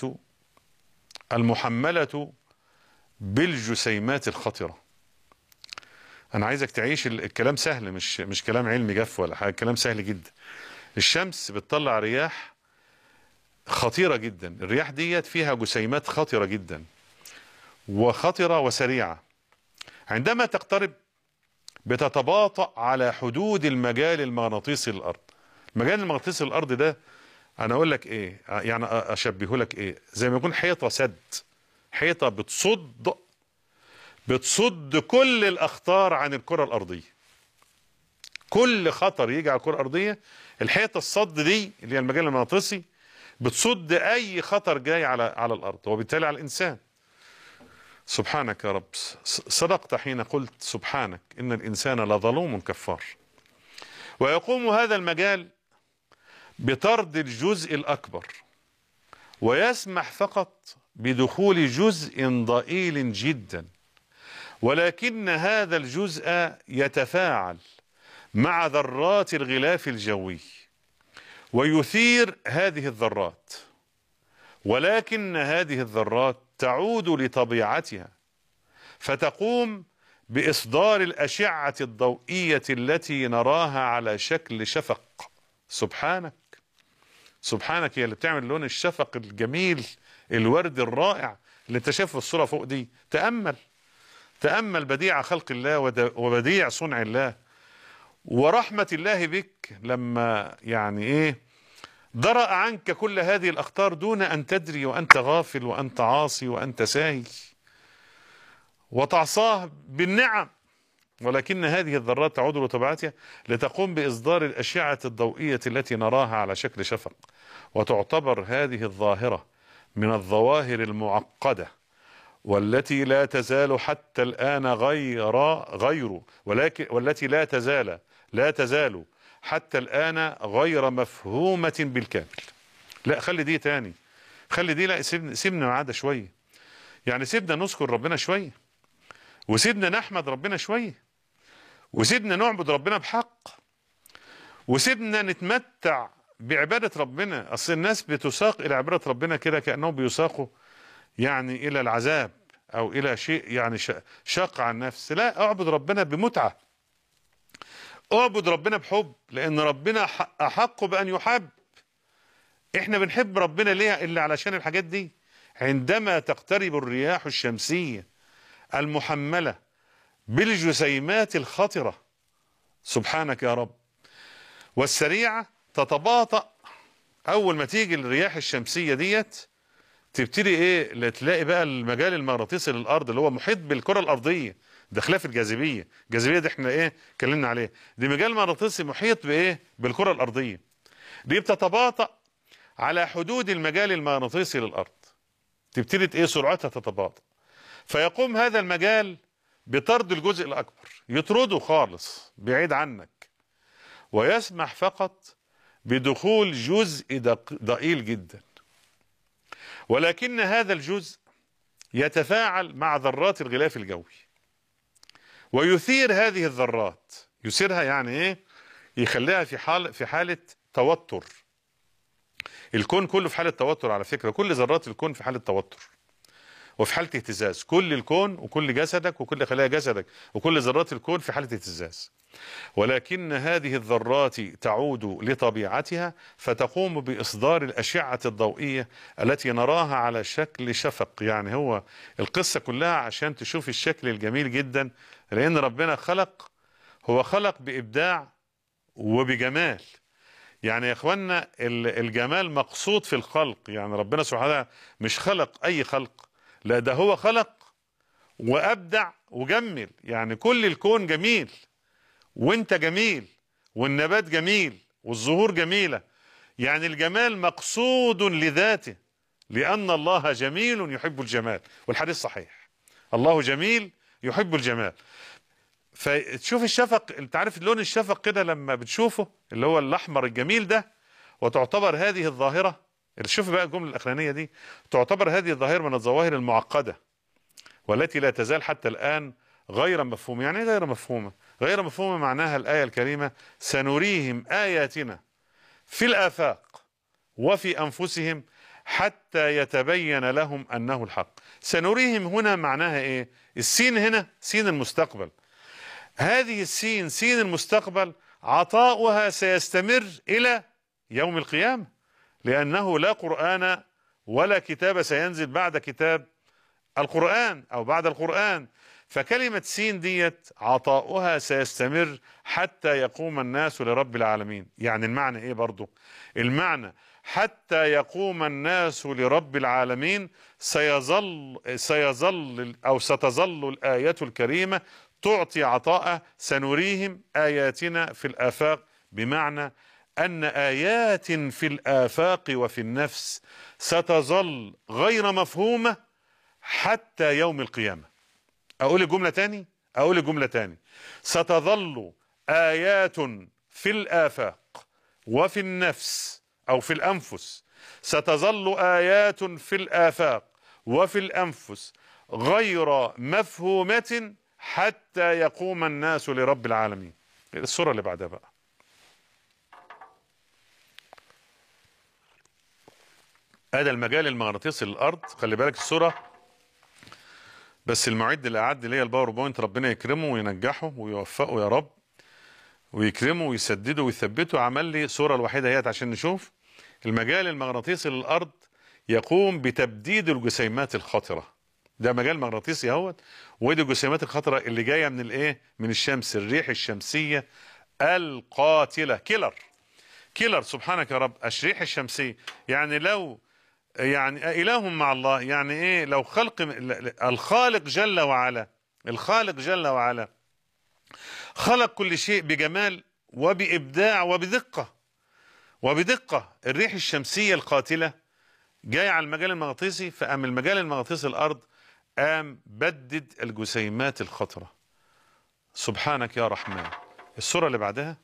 المحملة بالجسيمات الخطرة. انا عايزك تعيش الكلام سهل، مش مش كلام علمي جف ولا حاجة، كلام سهل جدا. الشمس بتطلع رياح خطيرة جدا، الرياح ديت فيها جسيمات خطرة جدا وخطرة وسريعة. عندما تقترب بتتباطأ على حدود المجال المغناطيسي للأرض. المجال المغناطيسي للأرض ده أنا أقول لك إيه، يعني أشبهه لك إيه، زي ما يكون حيطة سد، حيطة بتصد بتصد كل الأخطار عن الكرة الأرضية. كل خطر يجي على الكرة الأرضية، الحيطة الصد دي اللي هي المجال المغناطيسي بتصد أي خطر جاي على على الأرض وبالتالي على الإنسان. سبحانك يا رب، صدقت حين قلت سبحانك إن الإنسان لظلوم كفار. ويقوم هذا المجال بطرد الجزء الأكبر، ويسمح فقط بدخول جزء ضئيل جدا، ولكن هذا الجزء يتفاعل مع ذرات الغلاف الجوي ويثير هذه الذرات، ولكن هذه الذرات تعود لطبيعتها فتقوم بإصدار الأشعة الضوئية التي نراها على شكل شفق. سبحانك سبحانك هي اللي بتعمل لون الشفق الجميل الورد الرائع اللي انت شايفه في الصورة فوق دي. تأمل تأمل بديع خلق الله وبديع صنع الله ورحمة الله بك لما يعني ايه درأ عنك كل هذه الأخطار دون أن تدري، وأنت غافل وأنت عاصي وأنت ساهي وتعصاه بالنعم، ولكن هذه الذرات تعود لطبيعتها لتقوم بإصدار الأشعة الضوئية التي نراها على شكل شفق. وتعتبر هذه الظاهرة من الظواهر المعقدة والتي لا تزال حتى الآن غير غير ولكن والتي لا تزال لا تزال حتى الآن غير مفهومة بالكامل. لا خلي دي تاني، خلي دي، لا سيبنا سيبنا معاده شوية، يعني سيبنا نذكر ربنا شوية، وسيبنا نحمد ربنا شوية، وسيبنا نعبد ربنا بحق، وسيبنا نتمتع بعبادة ربنا. أصل الناس بتساق إلى عبادة ربنا كده كأنهم بيساقوا يعني إلى العذاب أو إلى شيء يعني شاق على النفس. لا، أعبد ربنا بمتعة، اعبد ربنا بحب، لأن ربنا أحق بأن يحب. إحنا بنحب ربنا ليه؟ إلا علشان الحاجات دي. عندما تقترب الرياح الشمسية المحملة بالجسيمات الخطرة، سبحانك يا رب، والسريعة، تتباطأ. أول ما تيجي الرياح الشمسية ديت تبتدي إيه؟ تلاقي بقى المجال المغناطيسي للأرض اللي هو محيط بالكرة الأرضية، ده خلاف الجاذبية. الجاذبية دي احنا ايه اتكلمنا عليه، دي مجال مغناطيسي محيط بايه؟ بالكرة الأرضية. دي بتتباطأ على حدود المجال المغناطيسي للأرض، تبتدي ايه؟ سرعتها تتباطأ، فيقوم هذا المجال بطرد الجزء الأكبر، يطرده خالص بعيد عنك، ويسمح فقط بدخول جزء ضئيل جدا، ولكن هذا الجزء يتفاعل مع ذرات الغلاف الجوي ويثير هذه الذرات. يثيرها يعني ايه؟ يخليها في حال في حالة توتر. الكون كله في حالة توتر على فكرة، كل ذرات الكون في حالة توتر وفي حالة اهتزاز. كل الكون وكل جسدك وكل خلايا جسدك وكل ذرات الكون في حالة اهتزاز، ولكن هذه الذرات تعود لطبيعتها فتقوم بإصدار الأشعة الضوئية التي نراها على شكل شفق. يعني هو القصة كلها عشان تشوف الشكل الجميل جدا، لأن ربنا خلق، هو خلق بإبداع وبجمال. يعني يا اخوانا الجمال مقصود في الخلق، يعني ربنا سبحانه وتعالى مش خلق أي خلق، لا ده هو خلق وأبدع وجمل. يعني كل الكون جميل، وانت جميل، والنبات جميل، والزهور جميلة. يعني الجمال مقصود لذاته، لأن الله جميل يحب الجمال، والحديث صحيح، الله جميل يحب الجمال. فتشوف الشفق، انت عارف لون الشفق كده لما بتشوفه اللي هو الأحمر الجميل ده، وتعتبر هذه الظاهرة شوف بقى الجملة الأخرانية دي، تعتبر هذه الظاهرة من الظواهر المعقدة والتي لا تزال حتى الآن غير مفهومة. يعني غير مفهومة، غير مفهومة معناها الآية الكريمة سنريهم آياتنا في الآفاق وفي أنفسهم حتى يتبين لهم أنه الحق. سنريهم هنا معناها إيه؟ السين هنا سين المستقبل، هذه السين سين المستقبل عطاؤها سيستمر إلى يوم القيامة، لأنه لا قرآن ولا كتاب سينزل بعد كتاب القرآن أو بعد القرآن. فكلمة سين ديت عطاؤها سيستمر حتى يقوم الناس لرب العالمين. يعني المعنى ايه برضو؟ المعنى حتى يقوم الناس لرب العالمين سيظل سيظل او ستظل الآية الكريمة تعطي عطاء سنريهم آياتنا في الآفاق، بمعنى أن آيات في الآفاق وفي النفس ستظل غير مفهومة حتى يوم القيامة. أقول الجملة تاني أقول الجملة تاني ستظل آيات في الآفاق وفي النفس أو في الأنفس، ستظل آيات في الآفاق وفي الأنفس غير مفهومة حتى يقوم الناس لرب العالمين. السورة اللي بعدها بقى، هذا المجال المغناطيسي للأرض. خلي بالك السورة، بس المعد اللي أعد ليا الباوربوينت ربنا يكرمه وينجحه ويوفقه يا رب، ويكرمه ويسدده ويثبته، عمل لي صورة الوحيدة هي عشان نشوف المجال المغناطيسي للأرض يقوم بتبديد الجسيمات الخطرة. ده مجال مغناطيسي اهوت، ودي الجسيمات الخطرة اللي جاية من الايه؟ من الشمس، الريح الشمسية القاتلة. كيلر كيلر سبحانك يا رب. الريح الشمسية يعني لو يعني إله مع الله، يعني ايه؟ لو خلق الخالق جل وعلا، الخالق جل وعلا خلق كل شيء بجمال وبإبداع وبدقة وبدقة. الريح الشمسية القاتلة جاية على المجال المغناطيسي، فقام المجال المغناطيسي الأرض قام بدد الجسيمات الخطرة. سبحانك يا رحمن. السورة اللي بعدها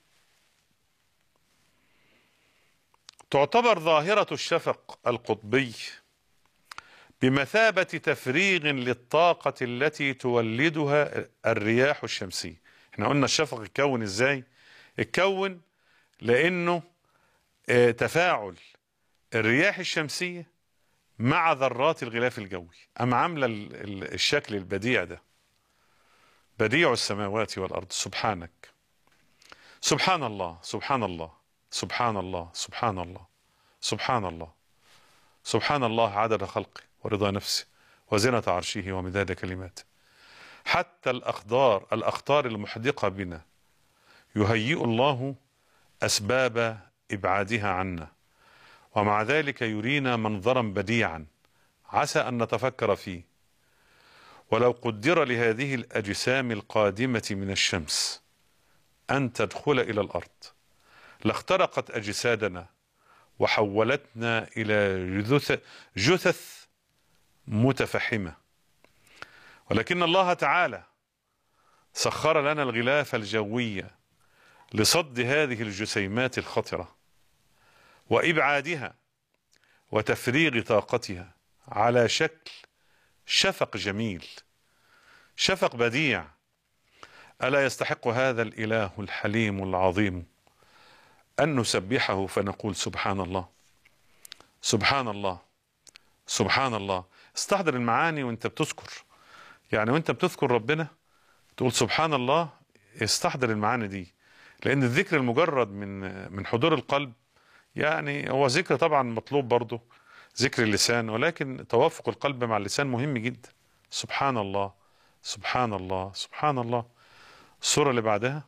تعتبر ظاهرة الشفق القطبي بمثابة تفريغ للطاقة التي تولدها الرياح الشمسية. احنا قلنا الشفق اتكون ازاي؟ اتكون لانه اه تفاعل الرياح الشمسية مع ذرات الغلاف الجوي، ام عاملة الشكل البديع ده، بديع السماوات والارض. سبحانك، سبحان الله سبحان الله سبحان الله سبحان الله سبحان الله سبحان الله عدد خلقه ورضا نفسه وزنة عرشه ومداد كلماته. حتى الأخضار الأخطار المحدقة بنا يهيئ الله أسباب إبعادها عنا، ومع ذلك يرينا منظرا بديعا عسى أن نتفكر فيه. ولو قدر لهذه الأجسام القادمة من الشمس أن تدخل إلى الأرض لاخترقت أجسادنا وحولتنا إلى جثث, جثث متفحمة، ولكن الله تعالى سخر لنا الغلاف الجوي لصد هذه الجسيمات الخطرة وإبعادها وتفريغ طاقتها على شكل شفق جميل، شفق بديع. ألا يستحق هذا الإله الحليم العظيم أن نسبحه فنقول سبحان الله سبحان الله سبحان الله. استحضر المعاني وانت بتذكر، يعني وانت بتذكر ربنا تقول سبحان الله، استحضر المعاني دي، لأن الذكر المجرد من من حضور القلب يعني هو ذكر طبعا مطلوب برضه، ذكر اللسان، ولكن توافق القلب مع اللسان مهم جدا. سبحان الله سبحان الله سبحان الله. السورة اللي بعدها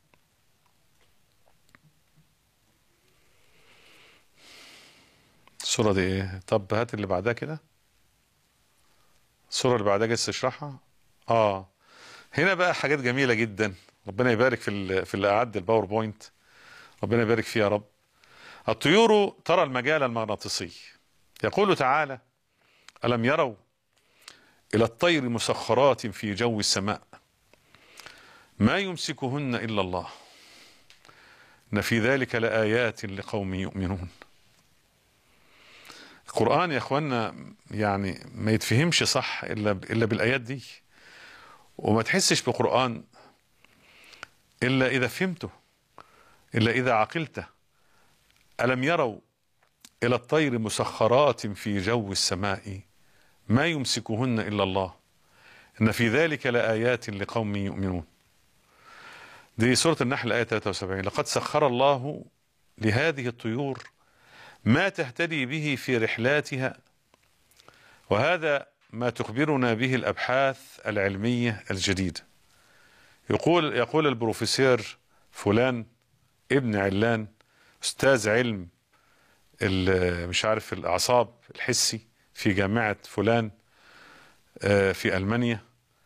السورة دي ايه؟ طب هات اللي بعدها كده، السورة اللي بعدها جاي تشرحها. اه هنا بقى حاجات جميلة جدا، ربنا يبارك في في اللي أعد الباوربوينت، ربنا يبارك فيه يا رب. الطيور ترى المجال المغناطيسي. يقول تعالى: ألم يروا إلى الطير مسخرات في جو السماء ما يمسكهن إلا الله إن في ذلك لآيات لقوم يؤمنون. القرآن يا اخوانا يعني ما يتفهمش صح الا الا بالايات دي، وما تحسش بقرآن الا اذا فهمته، الا اذا عقلته. ألم يروا الى الطير مسخرات في جو السماء ما يمسكهن الا الله ان في ذلك لآيات لقوم يؤمنون. دي سورة النحل آية ثلاثة وسبعين. لقد سخر الله لهذه الطيور ما تهتدي به في رحلاتها، وهذا ما تخبرنا به الأبحاث العلمية الجديدة. يقول يقول البروفيسور فلان ابن علان أستاذ علم مش عارف الأعصاب الحسي في جامعة فلان في ألمانيا،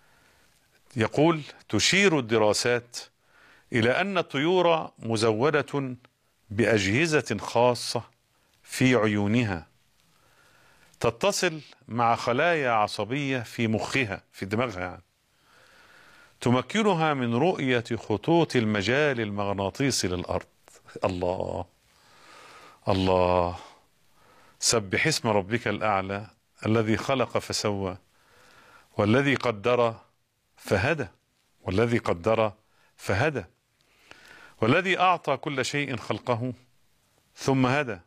يقول تشير الدراسات إلى أن الطيور مزودة بأجهزة خاصة في عيونها تتصل مع خلايا عصبية في مخها في دماغها يعني، تمكنها من رؤية خطوط المجال المغناطيسي للأرض. الله الله، سبح اسم ربك الأعلى الذي خلق فسوى والذي قدر فهدى والذي قدر فهدى والذي أعطى كل شيء خلقه ثم هدى.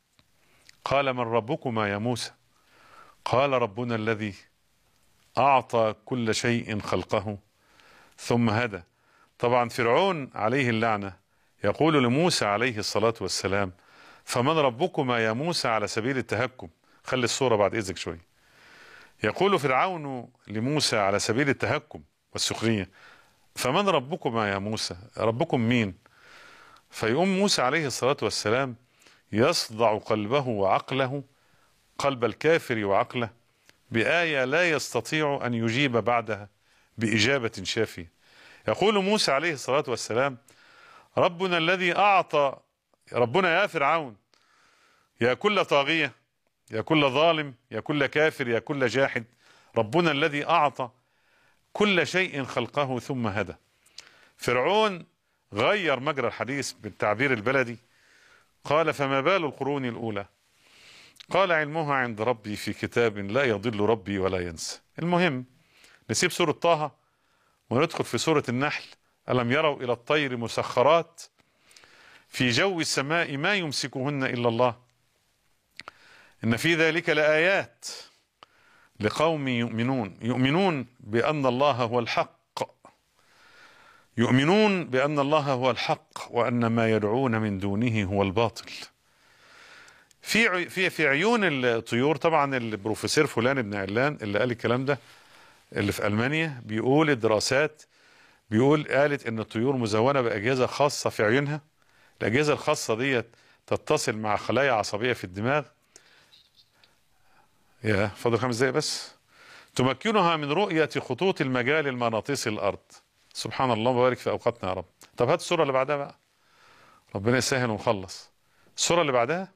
قال من ربكما يا موسى؟ قال ربنا الذي أعطى كل شيء خلقه ثم هدى. طبعا فرعون عليه اللعنة يقول لموسى عليه الصلاة والسلام فمن ربكما يا موسى على سبيل التهكم. خلي الصورة بعد إذنك شوي. يقول فرعون لموسى على سبيل التهكم والسخرية فمن ربكما يا موسى؟ ربكم مين؟ فيقوم موسى عليه الصلاة والسلام يصدع قلبه وعقله، قلب الكافر وعقله، بآية لا يستطيع أن يجيب بعدها بإجابة شافية. يقول موسى عليه الصلاة والسلام ربنا الذي أعطى، ربنا يا فرعون، يا كل طاغية، يا كل ظالم، يا كل كافر، يا كل جاحد، ربنا الذي أعطى كل شيء خلقه ثم هدى. فرعون غير مجرى الحديث بالتعبير البلدي، قال فما بال القرون الأولى؟ قال علمها عند ربي في كتاب لا يضل ربي ولا ينسى. المهم نسيب سورة طه وندخل في سورة النحل. ألم يروا إلى الطير مسخرات في جو السماء ما يمسكهن إلا الله إن في ذلك لآيات لقوم يؤمنون. يؤمنون بأن الله هو الحق، يؤمنون بأن الله هو الحق وأن ما يدعون من دونه هو الباطل. في في في عيون الطيور. طبعا البروفيسور فلان ابن علان اللي قال الكلام ده اللي في ألمانيا بيقول الدراسات بيقول قالت ان الطيور مزونة بأجهزة خاصة في عيونها. الأجهزة الخاصة ديت تتصل مع خلايا عصبية في الدماغ. يا فاضل خمس دقايق بس. تمكنها من رؤية خطوط المجال المغناطيسي للأرض. سبحان الله، وبارك في أوقاتنا يا رب. طب هات الصورة اللي بعدها بقى، ربنا يسهل ونخلص. الصورة اللي بعدها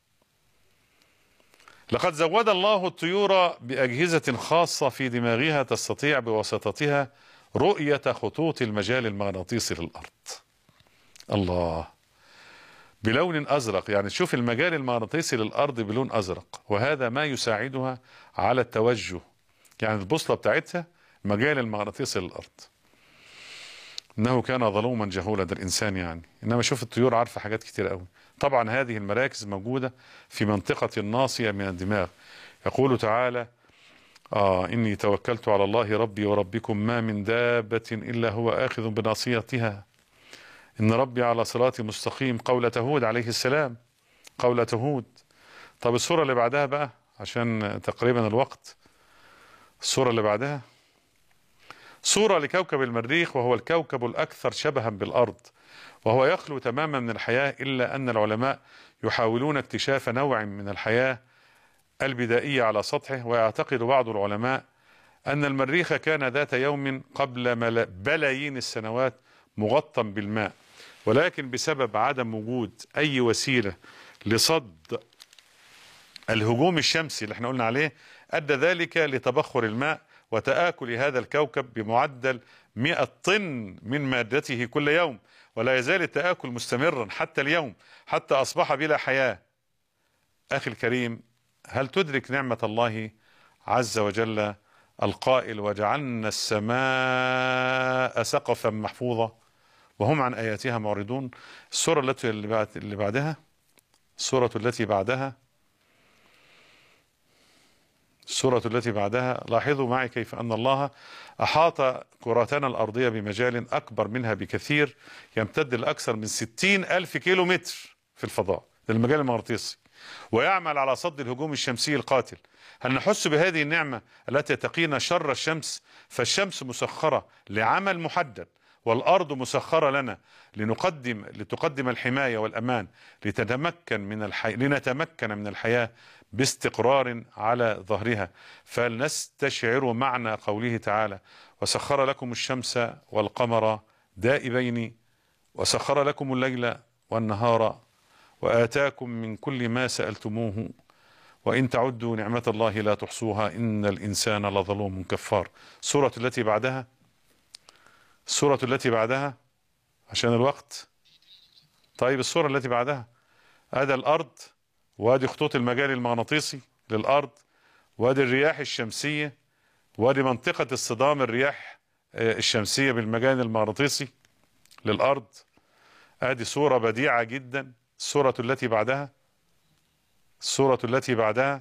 لقد زود الله الطيور بأجهزة خاصة في دماغها تستطيع بواسطتها رؤية خطوط المجال المغناطيسي للأرض. الله، بلون أزرق، يعني تشوف المجال المغناطيسي للأرض بلون أزرق، وهذا ما يساعدها على التوجه. يعني البوصلة بتاعتها المجال المغناطيسي للأرض. إنه كان ظلوما جهولا، ده الإنسان يعني. إنما شوف الطيور عارفة حاجات كتير قوي. طبعا هذه المراكز موجودة في منطقة ناصية من الدماغ. يقول تعالى آه إني توكلت على الله ربي وربكم ما من دابة إلا هو آخذ بناصيتها إن ربي على صراط مستقيم. قولة هود عليه السلام، قولة هود. طب الصورة اللي بعدها بقى عشان تقريبا الوقت. الصورة اللي بعدها صورة لكوكب المريخ، وهو الكوكب الأكثر شبها بالأرض، وهو يخلو تماما من الحياة، إلا أن العلماء يحاولون اكتشاف نوع من الحياة البدائية على سطحه. ويعتقد بعض العلماء أن المريخ كان ذات يوم قبل بلايين السنوات مغطى بالماء، ولكن بسبب عدم وجود أي وسيلة لصد الهجوم الشمسي اللي احنا قلنا عليه أدى ذلك لتبخر الماء وتآكل هذا الكوكب بمعدل مئة طن من مادته كل يوم، ولا يزال التآكل مستمرا حتى اليوم، حتى أصبح بلا حياة. أخي الكريم، هل تدرك نعمة الله عز وجل القائل وجعلنا السماء سقفا محفوظا وهم عن آياتها معرضون؟ السورة التي اللي بعدها السورة التي بعدها السورة التي بعدها لاحظوا معي كيف أن الله أحاط كرتنا الأرضية بمجال أكبر منها بكثير يمتد لأكثر من ستين ألف كيلو متر في الفضاء، ده المجال المغناطيسي، ويعمل على صد الهجوم الشمسي القاتل. هل نحس بهذه النعمة التي تقينا شر الشمس؟ فالشمس مسخرة لعمل محدد، والأرض مسخرة لنا لنقدم لتقدم الحماية والأمان لتتمكن من الحي... لنتمكن من الحياة باستقرار على ظهرها. فلنستشعر معنى قوله تعالى وسخر لكم الشمس والقمر دائبين وسخر لكم الليل والنهار وآتاكم من كل ما سألتموه وإن تعدوا نعمة الله لا تحصوها إن الإنسان لظلوم كفار. السورة التي بعدها السورة التي بعدها عشان الوقت. طيب السورة التي بعدها ادي الارض، وادي خطوط المجال المغناطيسي للارض، وادي الرياح الشمسية، وادي منطقة اصطدام الرياح الشمسية بالمجال المغناطيسي للارض. ادي صورة بديعة جدا. السورة التي بعدها السورة التي بعدها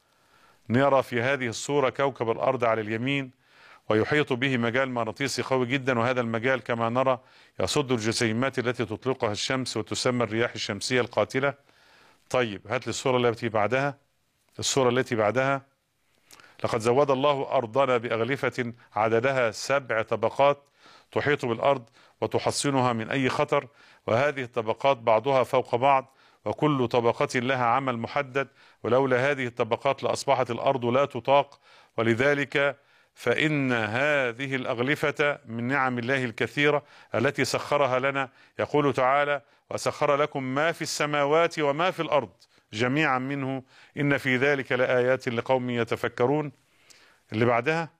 نرى في هذه الصورة كوكب الارض على اليمين ويحيط به مجال مغناطيسي قوي جدا، وهذا المجال كما نرى يصد الجسيمات التي تطلقها الشمس وتسمى الرياح الشمسية القاتلة. طيب هات لي الصورة التي بعدها الصورة التي بعدها لقد زود الله أرضنا بأغلفة عددها سبع طبقات تحيط بالأرض وتحصنها من أي خطر، وهذه الطبقات بعضها فوق بعض وكل طبقة لها عمل محدد، ولولا هذه الطبقات لأصبحت الأرض لا تطاق. ولذلك فإن هذه الأغلفة من نعم الله الكثيرة التي سخرها لنا. يقول تعالى وسخر لكم ما في السماوات وما في الأرض جميعا منه إن في ذلك لآيات لقوم يتفكرون. اللي بعدها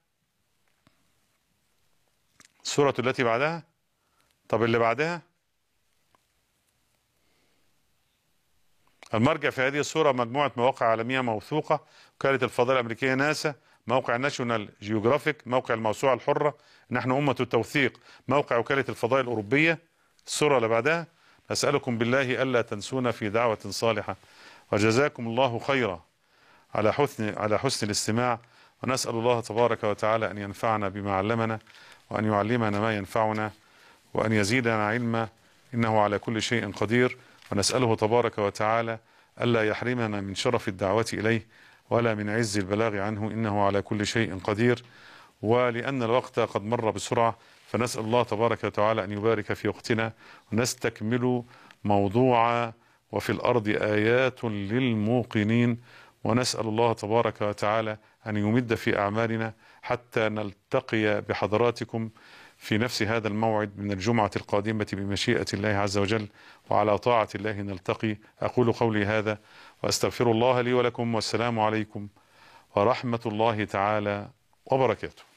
السورة التي بعدها. طب اللي بعدها المرجع في هذه الصورة مجموعة مواقع عالمية موثوقة: وكالة الفضاء الأمريكية ناسا، موقع ناشونال جيوغرافيك، موقع الموسوعة الحرة، نحن أمة التوثيق، موقع وكالة الفضاء الأوروبية. الصورة اللي بعدها أسألكم بالله ألا تنسونا في دعوة صالحة، وجزاكم الله خيرا على حسن على حسن الاستماع، ونسأل الله تبارك وتعالى أن ينفعنا بما علمنا وأن يعلمنا ما ينفعنا وأن يزيدنا علما إنه على كل شيء قدير، ونسأله تبارك وتعالى ألا يحرمنا من شرف الدعوة إليه ولا من عز البلاغ عنه إنه على كل شيء قدير. ولأن الوقت قد مر بسرعة فنسأل الله تبارك وتعالى أن يبارك في وقتنا ونستكمل موضوع وفي الأرض آيات للموقنين، ونسأل الله تبارك وتعالى أن يمد في أعمالنا حتى نلتقي بحضراتكم في نفس هذا الموعد من الجمعة القادمة بمشيئة الله عز وجل، وعلى طاعة الله نلتقي. أقول قولي هذا وأستغفر الله لي ولكم، والسلام عليكم ورحمة الله تعالى وبركاته.